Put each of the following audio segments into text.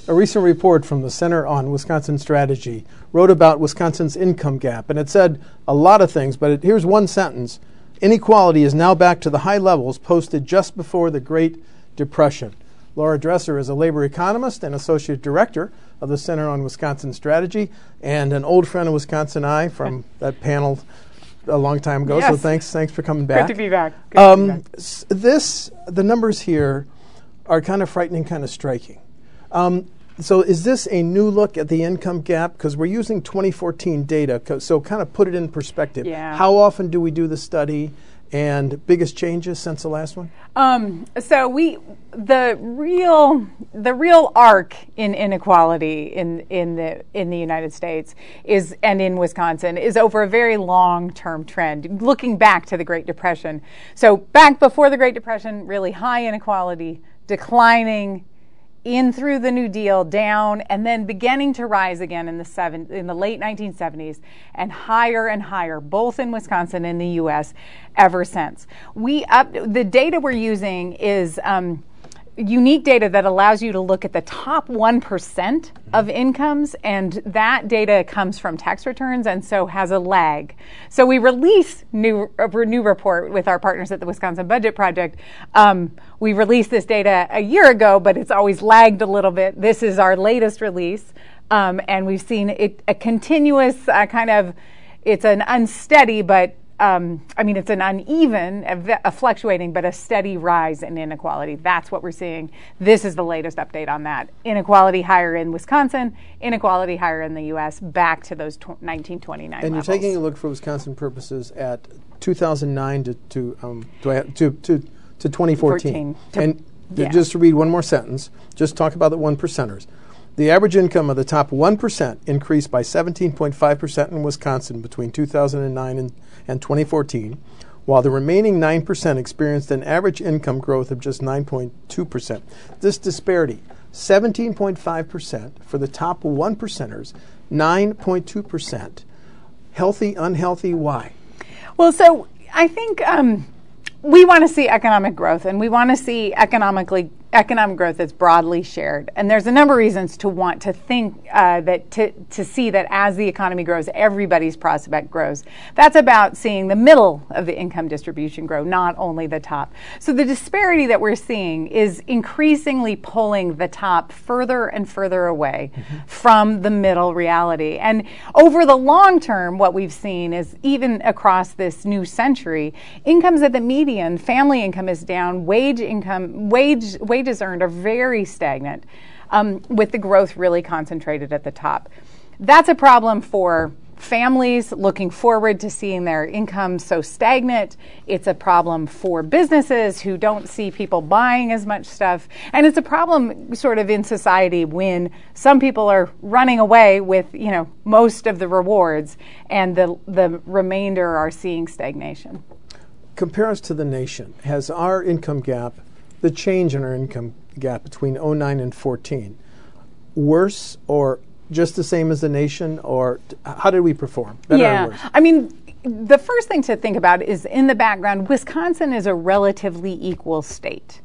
A recent report from the Center on Wisconsin Strategy wrote about Wisconsin's income gap, and it said a lot of things, but here's one sentence. Inequality is now back to the high levels posted just before the Great Depression. Laura Dresser is a labor economist and associate director of the Center on Wisconsin Strategy, and an old friend of Wisconsin Eye from that panel a long time ago. Yes. So thanks for coming back. Good to be back. The numbers here are kind of frightening, kind of striking. So is this a new look at the income gap? Because we're using 2014 data, so kind of put it in perspective. Yeah. How often do we do the study, and biggest changes since the last one? So the real arc in inequality in the United States and in Wisconsin is over a very long-term trend, looking back to the Great Depression. So back before the Great Depression, really high inequality, declining in through the New Deal, down, and then beginning to rise again in the late 1970s, and higher, both in Wisconsin and the U.S. ever since. The data we're using is unique data that allows you to look at the top 1% of incomes, and that data comes from tax returns and so has a lag. So we release a new report with our partners at the Wisconsin Budget Project. We released this data a year ago, but it's always lagged a little bit. This is our latest release, and we've seen a continuous it's an unsteady, but it's an uneven, a fluctuating, but a steady rise in inequality. That's what we're seeing. This is the latest update on that. Inequality higher in Wisconsin, inequality higher in the U.S., back to those 1929 and levels. You're taking a look for Wisconsin purposes at 2009 to 2014. Just to read one more sentence, just talk about the one percenters. The average income of the top 1% increased by 17.5% in Wisconsin between 2009 and 2014, while the remaining 9% experienced an average income growth of just 9.2%. This disparity, 17.5% for the top 1%ers, 9.2%. Healthy, unhealthy, why? Well, so I think we want to see economic growth, and we want to see economic growth that's broadly shared. And there's a number of reasons to want to think to see that as the economy grows, everybody's prospect grows. That's about seeing the middle of the income distribution grow, not only the top. So the disparity that we're seeing is increasingly pulling the top further and further away from the middle reality. And over the long term, what we've seen is even across this new century, incomes at the median, family income is down, wages earned are very stagnant, with the growth really concentrated at the top. That's a problem for families looking forward to seeing their income so stagnant. It's a problem for businesses who don't see people buying as much stuff. And it's a problem sort of in society when some people are running away with, most of the rewards, and the remainder are seeing stagnation. Compare us to the nation. Has our income gap, the change in our income gap between 2009 and 14, worse or just the same as the nation, or how did we perform? Better or worse? The first thing to think about is, in the background, Wisconsin is a relatively equal state.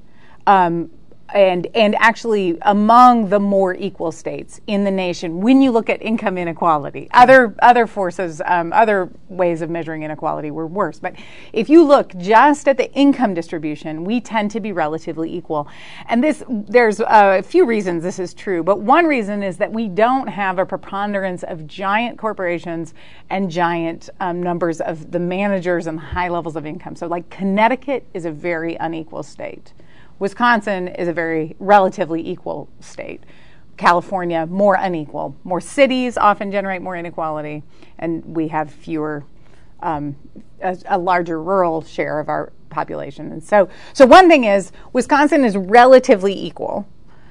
And actually among the more equal states in the nation when you look at income inequality. Other forces, other ways of measuring inequality were worse. But if you look just at the income distribution, we tend to be relatively equal. And there's a few reasons this is true, but one reason is that we don't have a preponderance of giant corporations and giant numbers of the managers and high levels of income. So like Connecticut is a very unequal state. Wisconsin is a very relatively equal state. California, more unequal. More cities often generate more inequality, and we have fewer, a larger rural share of our population. And so one thing is, Wisconsin is relatively equal,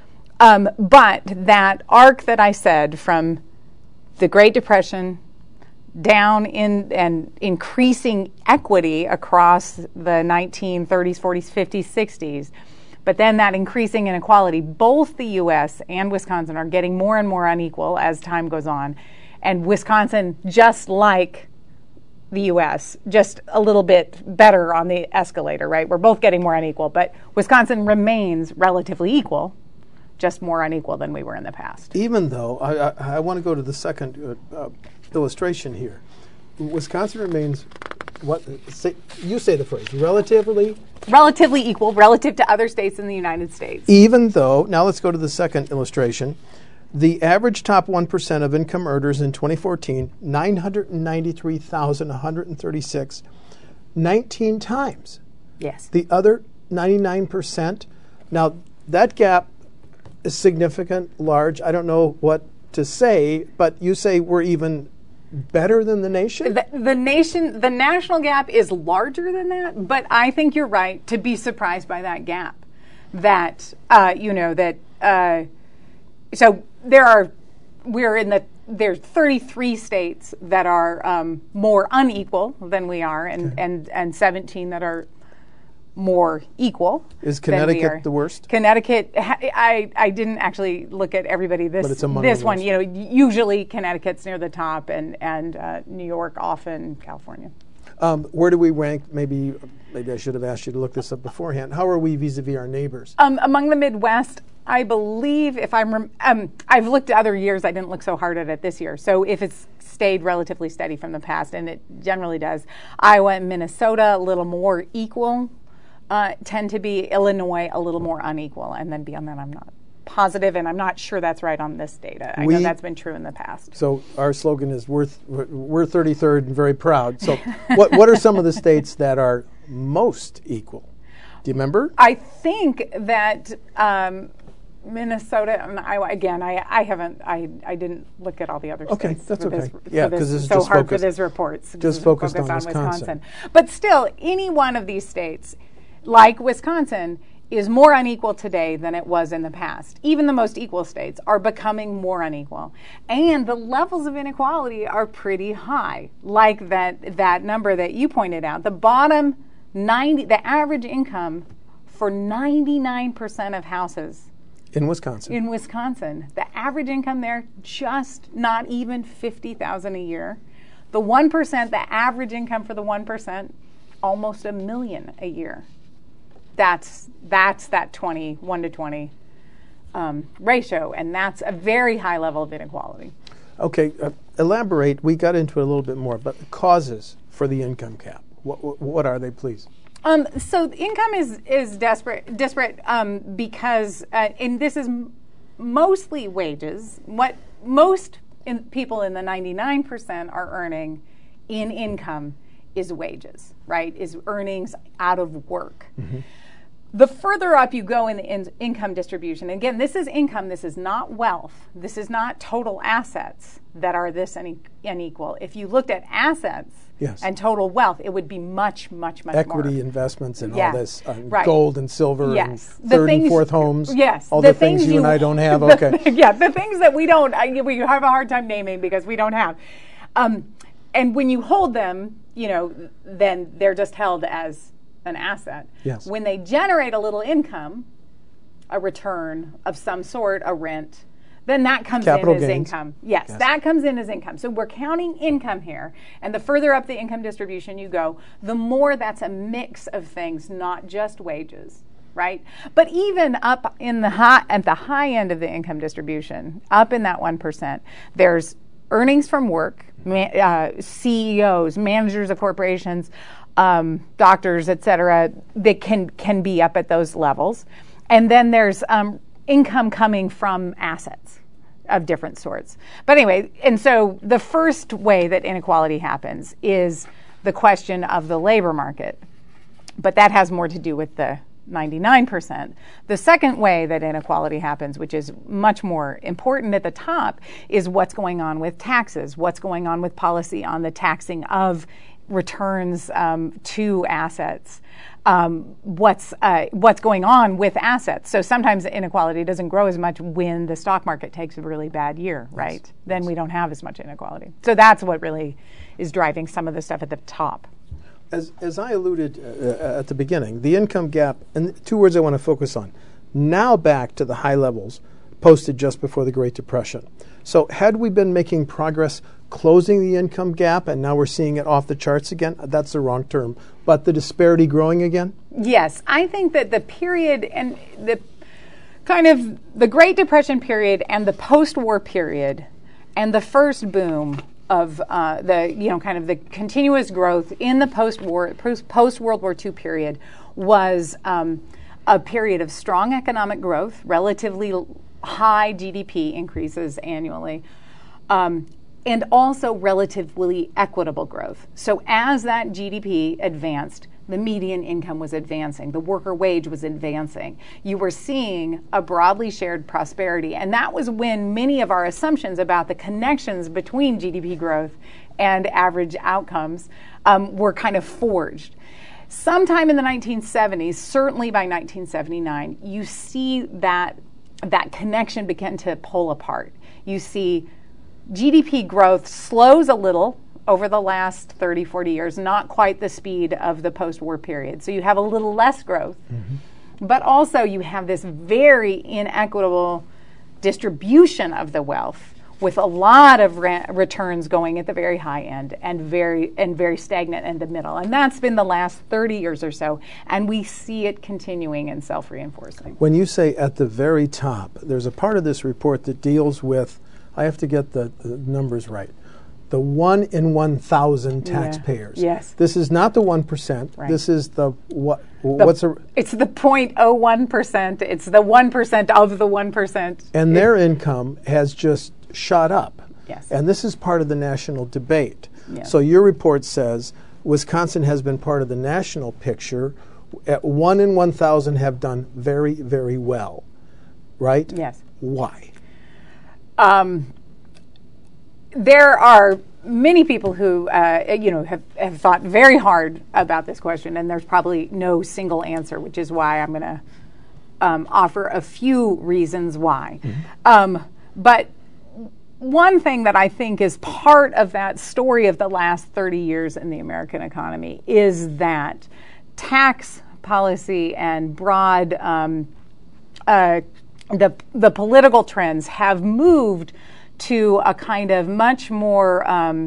but that arc that I said from the Great Depression down in and increasing equity across the 1930s, 40s, 50s, 60s, but then that increasing inequality, both the U.S. and Wisconsin are getting more and more unequal as time goes on. And Wisconsin, just like the U.S., just a little bit better on the escalator, right? We're both getting more unequal, but Wisconsin remains relatively equal just more unequal than we were in the past. Even though, I want to go to the second illustration here. Wisconsin remains, you say the phrase, relatively equal relative to other states in the United States. Even though, now let's go to the second illustration. The average top 1% of income earners in 2014, 993,136, 19 times. Yes. The other 99%. Now, that gap is significant, large. I don't know what to say, but you say we're even better than the nation? The national gap is larger than that, but I think you're right to be surprised by that gap. So there's 33 states that are more unequal than we are, and 17 that are more equal. Is Connecticut the worst? Connecticut, I didn't actually look at everybody this one. Usually Connecticut's near the top, and New York, often California. Where do we rank? Maybe I should have asked you to look this up beforehand. How are we vis-a-vis our neighbors? Among the Midwest, I believe, if I've looked at other years, I didn't look so hard at it this year. So if it's stayed relatively steady from the past, and it generally does, Iowa and Minnesota a little more equal. Tend to be. Illinois a little more unequal, and then beyond that I'm not positive, and I'm not sure that's right on this data. I know that's been true in the past. So our slogan is we're 33rd and very proud. So what are some of the states that are most equal? Do you remember? I think that Minnesota and Iowa, again, I didn't look at all the other states. Okay, that's okay. Because this is so hard for this report. Just focused on Wisconsin. But still, any one of these states, like Wisconsin, is more unequal today than it was in the past. Even the most equal states are becoming more unequal. And the levels of inequality are pretty high, like that number that you pointed out. The bottom 90, the average income for 99% of houses in Wisconsin, the average income there just not even $50,000 a year. The 1%, the average income for the 1%, almost $1 million a year. That's that 1 to 20 ratio, and that's a very high level of inequality. Okay, elaborate. We got into it a little bit more, but the causes for the income gap. What are they, please? So income is disparate because, and this is mostly wages. What most people in the 99% are earning in income is wages, right? Is earnings out of work. Mm-hmm. The further up you go in the income distribution, again, this is income, this is not wealth, this is not total assets that are this unequal. If you looked at assets and total wealth, it would be much, much, much equity more. investments and all this, gold and silver and third and fourth homes. Yes. All the things you and I don't have. Okay. The things that we have a hard time naming because we don't have. And when you hold them, then they're just held as an asset. Yes. When they generate a little income, a return of some sort, a rent, then that comes Capital in as gains. income. Yes, that comes in as income. So we're counting income here, and the further up the income distribution you go, the more that's a mix of things, not just wages, right? But even up in at the high end of the income distribution, up in that 1%, there's earnings from work, CEOs, managers of corporations, doctors, et cetera, that can be up at those levels. And then there's income coming from assets of different sorts. But anyway, and so the first way that inequality happens is the question of the labor market. But that has more to do with the 99%. The second way that inequality happens, which is much more important at the top, is what's going on with taxes, what's going on with policy on the taxing of returns to assets, what's going on with assets. So sometimes inequality doesn't grow as much when the stock market takes a really bad year, right? Yes. Then we don't have as much inequality. So that's what really is driving some of the stuff at the top. As I alluded at the beginning, the income gap, and two words I want to focus on, now back to the high levels posted just before the Great Depression. So had we been making progress closing the income gap, and now we're seeing it off the charts again? That's the wrong term. But the disparity growing again? Yes. I think that the period and the kind of the Great Depression period and the post-war period and the first boom of the continuous growth in the post-World War II period was a period of strong economic growth, relatively high GDP increases annually, and also relatively equitable growth. So as that GDP advanced, the median income was advancing, the worker wage was advancing. You were seeing a broadly shared prosperity, and that was when many of our assumptions about the connections between GDP growth and average outcomes were kind of forged. Sometime in the 1970s, certainly by 1979, you see that connection begin to pull apart. You see GDP growth slows a little over the last 30, 40 years, not quite the speed of the post-war period. So you have a little less growth, but also you have this very inequitable distribution of the wealth with a lot of returns going at the very high end and very stagnant in the middle. And that's been the last 30 years or so, and we see it continuing and self-reinforcing. When you say at the very top, there's a part of this report that deals with, I have to get the numbers right, the 1 in 1,000 taxpayers. Yes. This is not the 1%. Right. This is the what? It's the 0.01%. It's the 1% of the 1%. And their income has just shot up. Yes. And this is part of the national debate. Yes. So your report says Wisconsin has been part of the national picture. At 1 in 1,000 have done very, very well. Right? Yes. Why? There are many people who, have thought very hard about this question, and there's probably no single answer, which is why I'm going to offer a few reasons why. But one thing that I think is part of that story of the last 30 years in the American economy is that tax policy and broad the political trends have moved to a kind of much more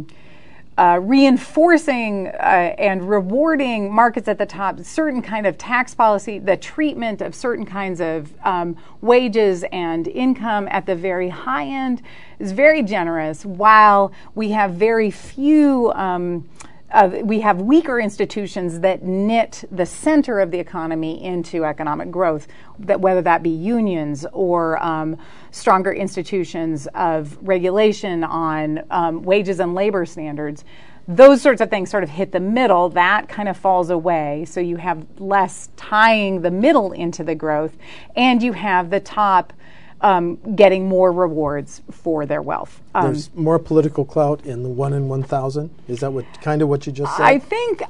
reinforcing and rewarding markets at the top, certain kind of tax policy, the treatment of certain kinds of wages and income at the very high end is very generous, while we have very few we have weaker institutions that knit the center of the economy into economic growth, that whether that be unions or stronger institutions of regulation on wages and labor standards. Those sorts of things sort of hit the middle. That kind of falls away. So you have less tying the middle into the growth, and you have the top getting more rewards for their wealth. There's more political clout in the 1 in 1,000. Is that what you just said? I think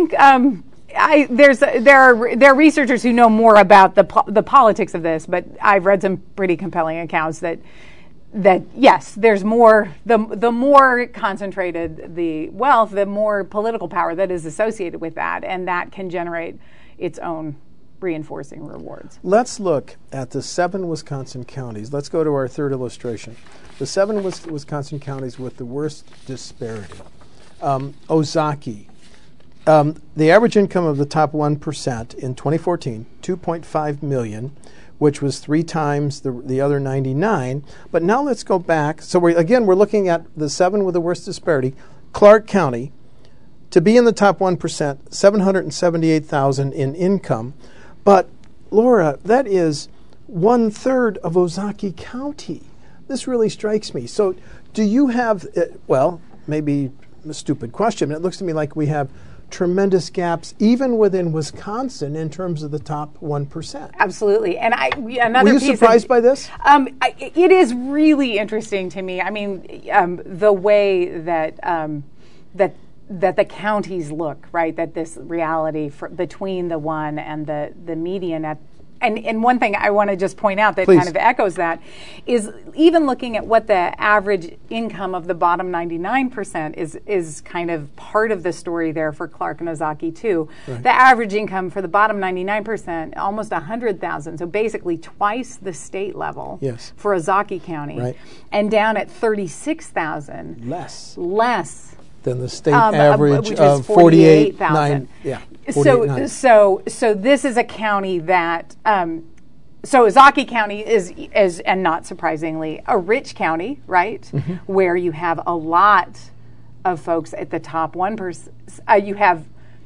there are researchers who know more about the politics of this, but I've read some pretty compelling accounts that yes, there's more. The more concentrated the wealth, the more political power that is associated with that, and that can generate its own reinforcing rewards. Let's look at the 7 Wisconsin counties. Let's go to our third illustration. The 7 Wisconsin counties with the worst disparity. Ozaukee. The average income of the top 1% in 2014, $2.5 million, which was 3 times the other 99. But now let's go back. So we're looking at the 7 with the worst disparity. Clark County, to be in the top 1%, $778,000 in income. But, Laura, that is 1/3 of Ozaukee County. This really strikes me. So do you have, maybe a stupid question, but it looks to me like we have tremendous gaps even within Wisconsin in terms of the top 1%. Absolutely. And were you surprised by this? It is really interesting to me. I mean, the way that the counties look, right? That this reality between the 1 and the median and one thing I want to just point out that Please. kind of echoes that is even looking at what the average income of the bottom 99% is kind of part of the story there for Clark and Ozaukee too. Right. The average income for the bottom 99%, almost $100,000, so basically twice the state level yes. for Ozaukee County, right. and down at $36,000. Less than the state average which of 48,000. Yeah. So this is a county that So Ozaukee County is, and not surprisingly, a rich county, right? Mm-hmm. Where you have a lot of folks at the top 1%. You have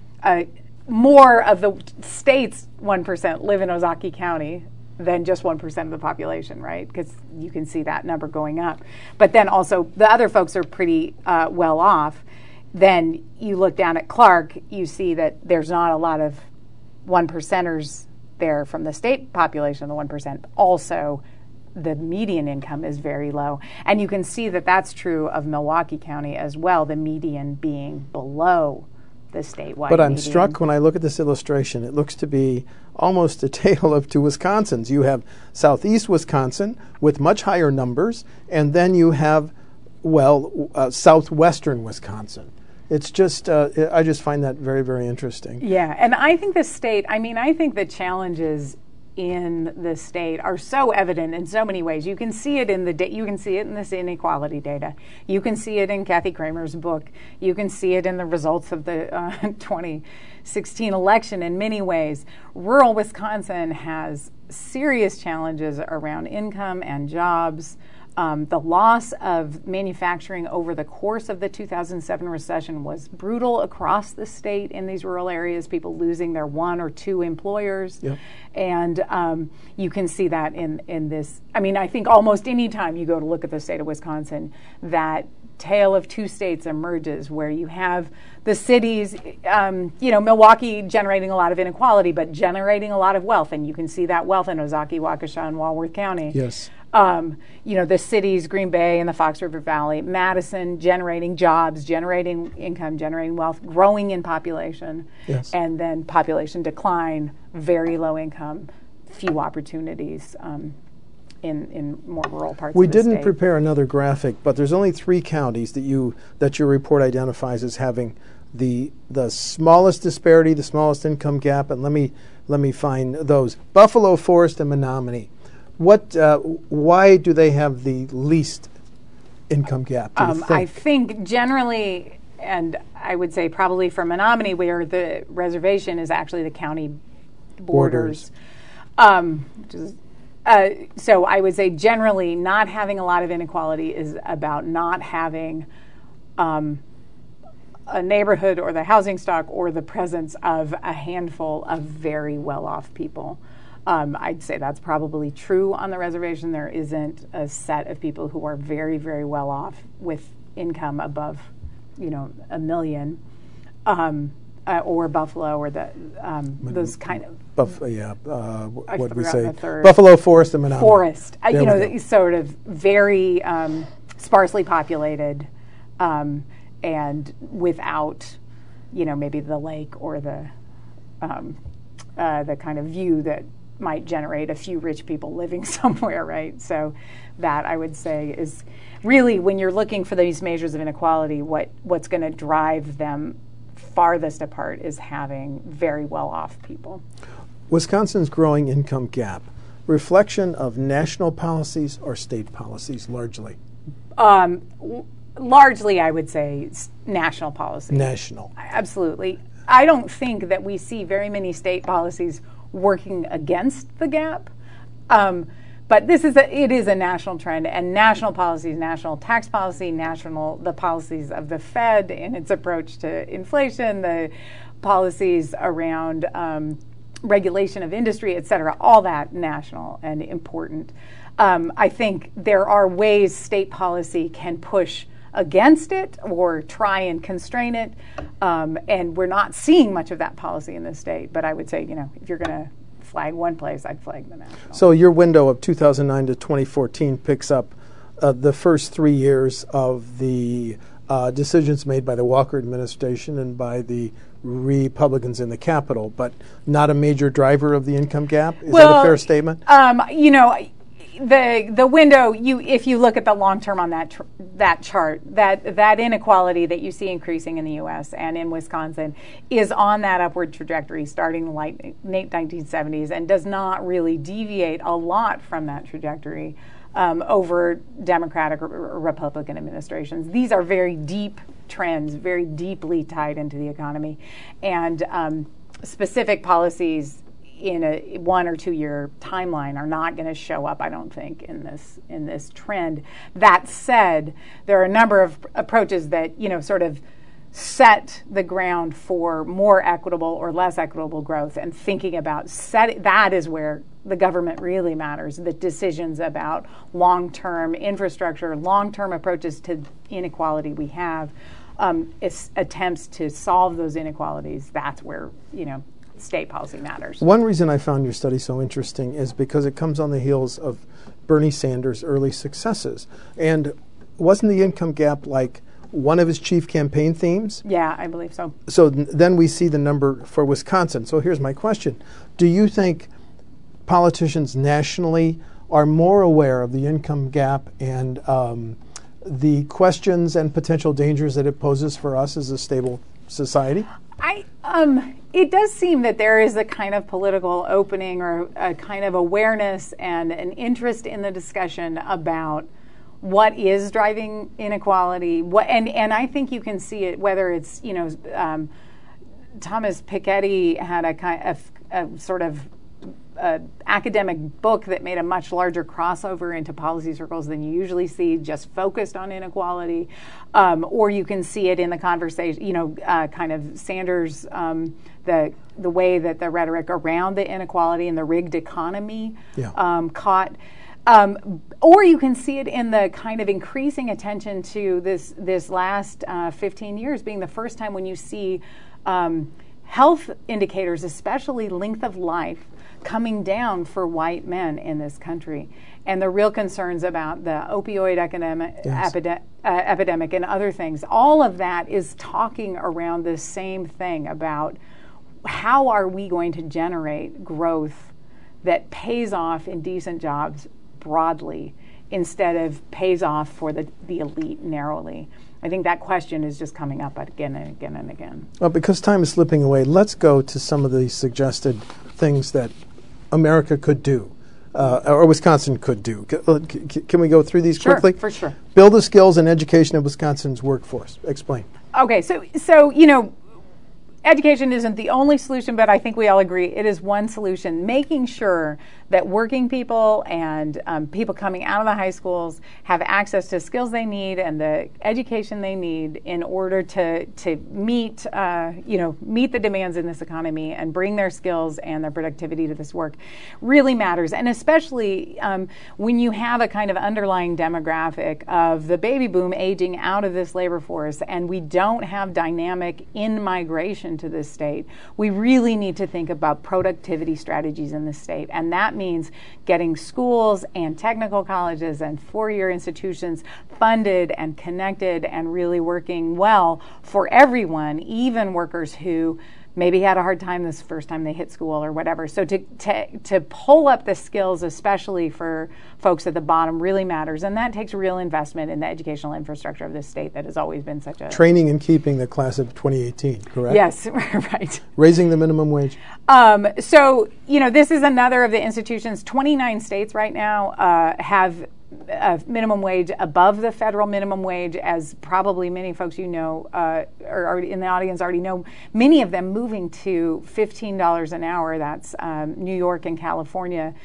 more of the state's 1% live in Ozaukee County than just 1% of the population, right? Because you can see that number going up. But then also the other folks are pretty well off. Then you look down at Clark, you see that there's not a lot of 1%ers there from the state population, the 1%. Also, the median income is very low. And you can see that that's true of Milwaukee County as well, the median being below the statewide But I'm median. struck when I look at this illustration. It looks to be almost a tale of two Wisconsins. You have southeast Wisconsin with much higher numbers, and then you have, southwestern Wisconsin. It's just, I just find that very, very interesting. Yeah, and I think I think the challenges in the state are so evident in so many ways. You can see it in this inequality data. You can see it in Kathy Kramer's book. You can see it in the results of the 2016 election in many ways. Rural Wisconsin has serious challenges around income and jobs. The loss of manufacturing over the course of the 2007 recession was brutal across the state in these rural areas, people losing their one or two employers. Yep. And you can see that in this. I think almost any time you go to look at the state of Wisconsin, that tale of two states emerges where you have the cities, Milwaukee generating a lot of inequality, but generating a lot of wealth. And you can see that wealth in Ozaukee, Waukesha, and Walworth County. Yes. The cities, Green Bay and the Fox River Valley, Madison generating jobs, generating income, generating wealth, growing in population, yes. And then population decline, very low income, few opportunities in more rural parts of the state. We didn't prepare another graphic, but there's only 3 counties that your report identifies as having the smallest disparity, the smallest income gap, and let me find those: Buffalo, Forest, and Menominee. Why do they have the least income gap, do you think? I think generally, and I would say probably for Menominee, where the reservation is actually the county borders. So I would say generally not having a lot of inequality is about not having a neighborhood or the housing stock or the presence of a handful of very well-off people. I'd say that's probably true on the reservation. There isn't a set of people who are very, very well off with income above, $1 million, or Buffalo, or those kind of. What did we say? Buffalo, Forest, and Menominee. Forest, sort of very sparsely populated, and without, maybe the lake or the kind of view that might generate a few rich people living somewhere, right? So that, I would say, is really, when you're looking for these measures of inequality, what's going to drive them farthest apart is having very well-off people. Wisconsin's growing income gap, reflection of national policies or state policies, largely? Largely, I would say national policy. National. Absolutely. I don't think that we see very many state policies working against the gap. But it is a national trend, and national policies, national tax policy, the policies of the Fed in its approach to inflation, the policies around regulation of industry, et cetera, all that national and important. I think there are ways state policy can push against it or try and constrain it, and we're not seeing much of that policy in this state. But I would say, if you're going to flag one place, I'd flag the national. So your window of 2009 to 2014 picks up the first 3 years of the decisions made by the Walker administration and by the Republicans in the Capitol, but not a major driver of the income gap? Is that a fair statement? The window, if you look at the long term on that chart, that inequality that you see increasing in the U.S. and in Wisconsin is on that upward trajectory starting in the late 1970s and does not really deviate a lot from that trajectory over Democratic or Republican administrations. These are very deep trends, very deeply tied into the economy, and specific policies in a 1 or 2 year timeline are not going to show up, I don't think, in this trend. That said, there are a number of approaches that, you know, sort of set the ground for more equitable or less equitable growth, and thinking about that is where the government really matters. The decisions about long-term infrastructure, long-term approaches to inequality we have, attempts to solve those inequalities. That's where, you know, state policy matters. One reason I found your study so interesting is because it comes on the heels of Bernie Sanders' early successes. And wasn't the income gap like one of his chief campaign themes? Yeah, I believe so. So then we see the number for Wisconsin. So here's my question. Do you think politicians nationally are more aware of the income gap and the questions and potential dangers that it poses for us as a stable society? It does seem that there is a kind of political opening or a kind of awareness and an interest in the discussion about what is driving inequality. And I think you can see it, whether it's, you know, Thomas Piketty had a sort of academic book that made a much larger crossover into policy circles than you usually see, just focused on inequality. Or you can see it in the conversation, you know, kind of Sanders, the way that the rhetoric around the inequality and the rigged economy caught. Or you can see it in the kind of increasing attention to this last 15 years being the first time when you see health indicators, especially length of life, coming down for white men in this country, and the real concerns about the opioid epidemic and other things. All of that is talking around this same thing about how are we going to generate growth that pays off in decent jobs broadly instead of pays off for the elite narrowly. I think that question is just coming up again and again and again. Well, because time is slipping away, let's go to some of the suggested things that America could do, or Wisconsin could do. Can we go through these quickly? Sure, for sure. Build the skills and education of Wisconsin's workforce. Explain. Okay, so you know, education isn't the only solution, but I think we all agree it is one solution. Making sure that working people and people coming out of the high schools have access to skills they need and the education they need in order to meet meet the demands in this economy and bring their skills and their productivity to this work really matters. And especially when you have a kind of underlying demographic of the baby boom aging out of this labor force, and we don't have dynamic in-migration to this state, we really need to think about productivity strategies in this state. And that means getting schools and technical colleges and four-year institutions funded and connected and really working well for everyone, even workers who maybe had a hard time this first time they hit school or whatever. So to pull up the skills, especially for folks at the bottom, really matters. And that takes real investment in the educational infrastructure of this state that has always been such a... Training and keeping the class of 2018, correct? Yes, right. Raising the minimum wage? So, you know, this is another of the institutions. 29 states right now have a minimum wage above the federal minimum wage, as probably many folks you know or in the audience already know, many of them moving to $15 an hour. That's New York and California.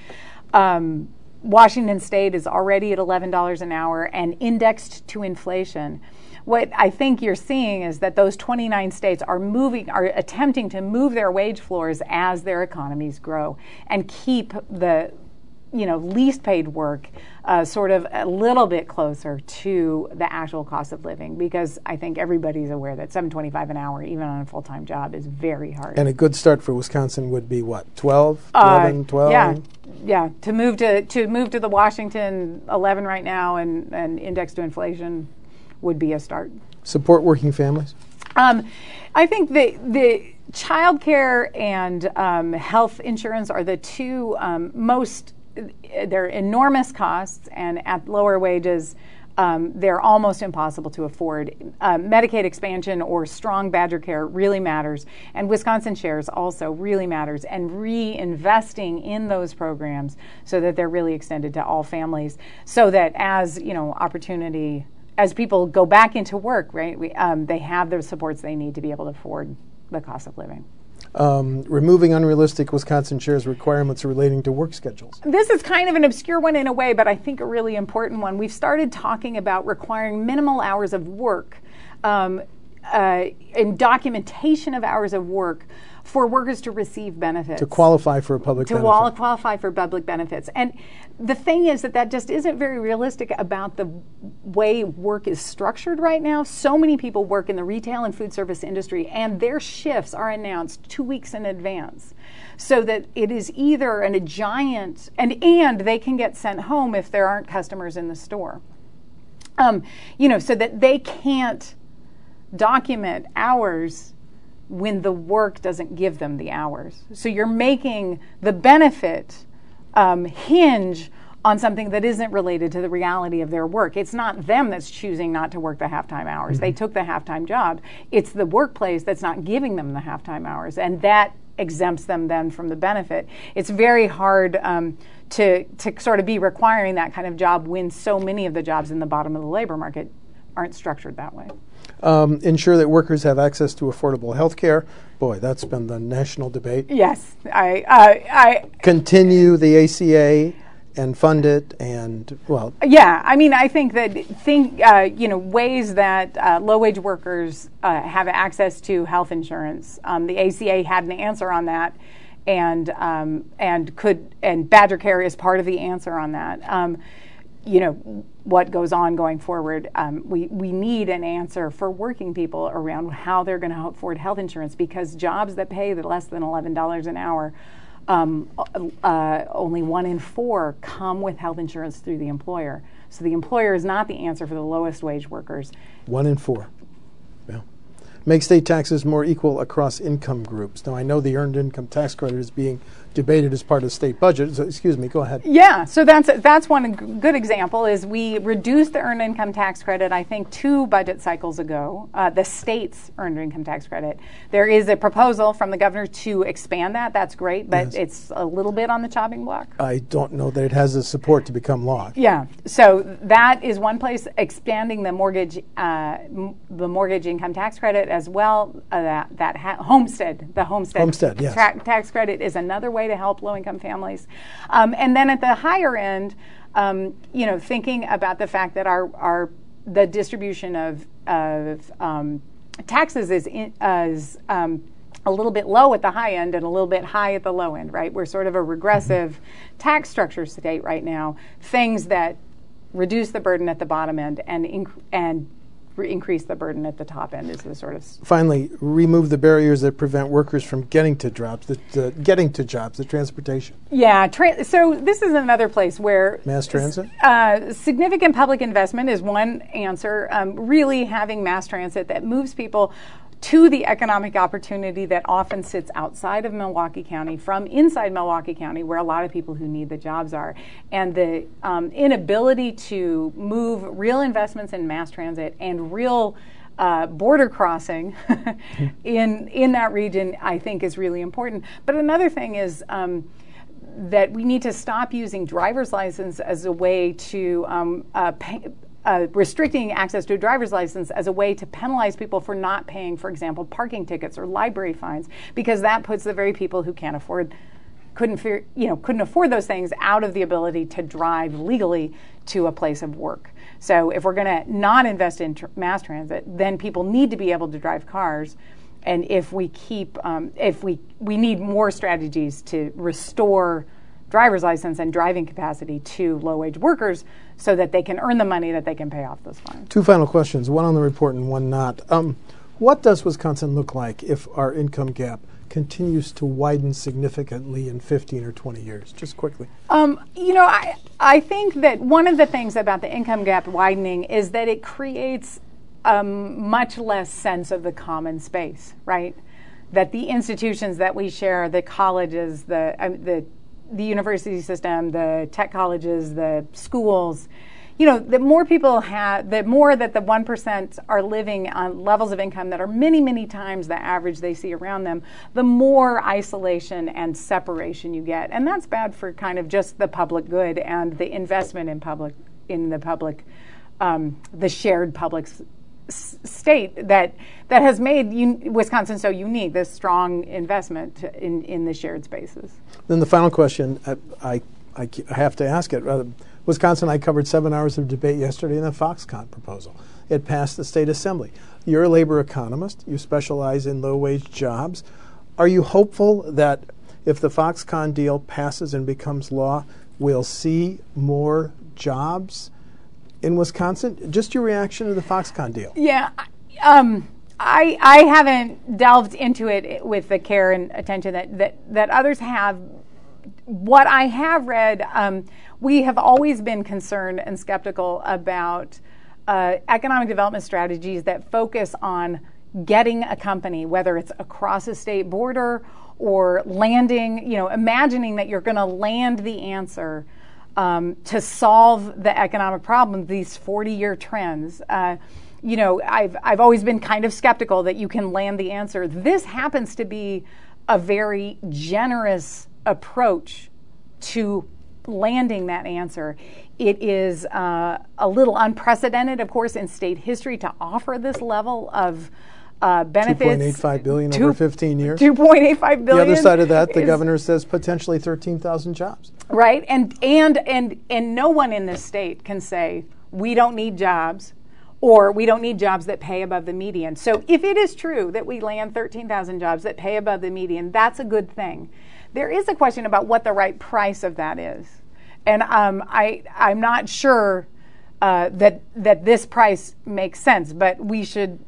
Washington State is already at $11 an hour and indexed to inflation. What I think you're seeing is that those 29 states are attempting to move their wage floors as their economies grow and keep the least paid work sort of a little bit closer to the actual cost of living, because I think everybody's aware that $7.25 an hour, even on a full-time job, is very hard. And a good start for Wisconsin would be what, 12, 11, 12? Yeah. To move to the Washington 11 right now and index to inflation would be a start. Support working families? I think the child care and health insurance are the two most... They're enormous costs, and at lower wages, they're almost impossible to afford. Medicaid expansion or strong Badger care really matters, and Wisconsin Shares also really matters, and reinvesting in those programs so that they're really extended to all families, so that as people go back into work, right, they have the supports they need to be able to afford the cost of living. removing unrealistic Wisconsin Shares requirements relating to work schedules. This is kind of an obscure one in a way, but I think a really important one. We've started talking about requiring minimal hours of work and documentation of hours of work for workers to receive benefits. To qualify for a public benefit. To qualify for public benefits. And the thing is that just isn't very realistic about the way work is structured right now. So many people work in the retail and food service industry, and their shifts are announced 2 weeks in advance. So that it is either a giant, and they can get sent home if there aren't customers in the store. So that they can't document hours when the work doesn't give them the hours. So you're making the benefit hinge on something that isn't related to the reality of their work. It's not them that's choosing not to work the halftime hours. Mm-hmm. They took the halftime job. It's the workplace that's not giving them the halftime hours, and that exempts them then from the benefit. It's very hard to sort of be requiring that kind of job when so many of the jobs in the bottom of the labor market aren't structured that way. Ensure that workers have access to affordable health care. Boy, that's been the national debate. Yes. I continue the ACA and fund it, and, well... Yeah, I mean, I think that ways that low-wage workers have access to health insurance. The ACA had an answer on that, and Badger Care is part of the answer on that. What goes on going forward. We need an answer for working people around how they're going to afford health insurance, because jobs that pay less than $11 an hour, only 1 in 4 come with health insurance through the employer. So the employer is not the answer for the lowest wage workers. 1 in 4. Yeah. Make state taxes more equal across income groups. Now, I know the earned income tax credit is being debated as part of the state budget. So, excuse me, go ahead. Yeah, so that's one good example is we reduced the earned income tax credit, I think, 2 budget cycles ago, the state's earned income tax credit. There is a proposal from the governor to expand that. That's great, but yes, it's a little bit on the chopping block. I don't know that it has the support to become law. Yeah, so that is one place. Expanding the mortgage income tax credit as well. Homestead yes, tax credit is another way to help low-income families. And then at the higher end, thinking about the fact that the distribution of taxes is a little bit low at the high end and a little bit high at the low end, right? We're sort of a regressive tax structure state right now. Things that reduce the burden at the bottom end and increase the burden at the top end is the sort of... Finally, remove the barriers that prevent workers from getting to jobs, the transportation. Yeah, so this is another place where... Mass transit? Significant public investment is one answer. Really having mass transit that moves people to the economic opportunity that often sits outside of Milwaukee County from inside Milwaukee County, where a lot of people who need the jobs are. And the inability to move real investments in mass transit and real border crossing in that region, I think, is really important. But another thing is that we need to stop using driver's license as a way to restricting access to a driver's license as a way to penalize people for not paying, for example, parking tickets or library fines, because that puts the very people who couldn't afford those things out of the ability to drive legally to a place of work. So if we're going to not invest in mass transit, then people need to be able to drive cars. And if we we need more strategies to restore driver's license and driving capacity to low-wage workers so that they can earn the money that they can pay off those fines. 2 final questions, one on the report and one not. What does Wisconsin look like if our income gap continues to widen significantly in 15 or 20 years? Just quickly. I think that one of the things about the income gap widening is that it creates much less sense of the common space, right? That the institutions that we share, the colleges, the university system, the tech colleges, the schools, the more people have, the more that the 1% are living on levels of income that are many, many times the average they see around them, the more isolation and separation you get. And that's bad for kind of just the public good and the investment in the shared public state that has made Wisconsin so unique, this strong investment in the shared spaces. Then the final question, I have to ask it. Wisconsin, I covered 7 hours of debate yesterday in the Foxconn proposal. It passed the state assembly. You're a labor economist. You specialize in low-wage jobs. Are you hopeful that if the Foxconn deal passes and becomes law, we'll see more jobs in Wisconsin? Just your reaction to the Foxconn deal. Yeah. I haven't delved into it with the care and attention that others have. What I have read, we have always been concerned and skeptical about economic development strategies that focus on getting a company, whether it's across a state border or landing, imagining that you're going to land the answer to solve the economic problem, these 40-year trends. I've always been kind of skeptical that you can land the answer. This happens to be a very generous approach to landing that answer. It is a little unprecedented, of course, in state history to offer this level of benefits. $2.85 billion over 15 years. $2.85 billion. The other side of that, the governor says potentially 13,000 jobs. Right, and no one in this state can say we don't need jobs, or we don't need jobs that pay above the median. So if it is true that we land 13,000 jobs that pay above the median, that's a good thing. There is a question about what the right price of that is, and I'm not sure that this price makes sense, but we should.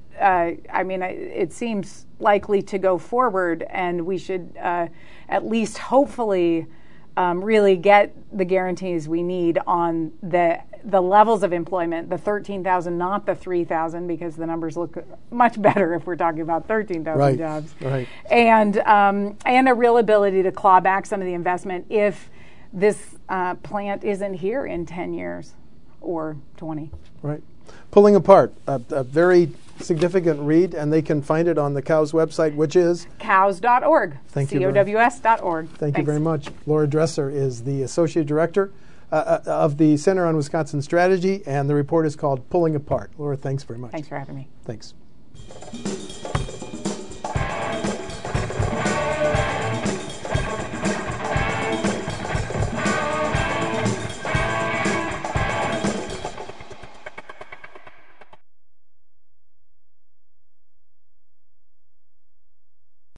It seems likely to go forward, and we should at least hopefully really get the guarantees we need on the levels of employment, the 13,000, not the 3,000, because the numbers look much better if we're talking about 13,000 jobs. Right. And a real ability to claw back some of the investment if this plant isn't here in 10 years or 20. Right. Pulling Apart, a very significant read, and they can find it on the COWS website, which is cows.org. Thank you. COWS.org. Thank you very much. Laura Dresser is the Associate Director of the Center on Wisconsin Strategy, and the report is called Pulling Apart. Laura, thanks very much. Thanks for having me. Thanks.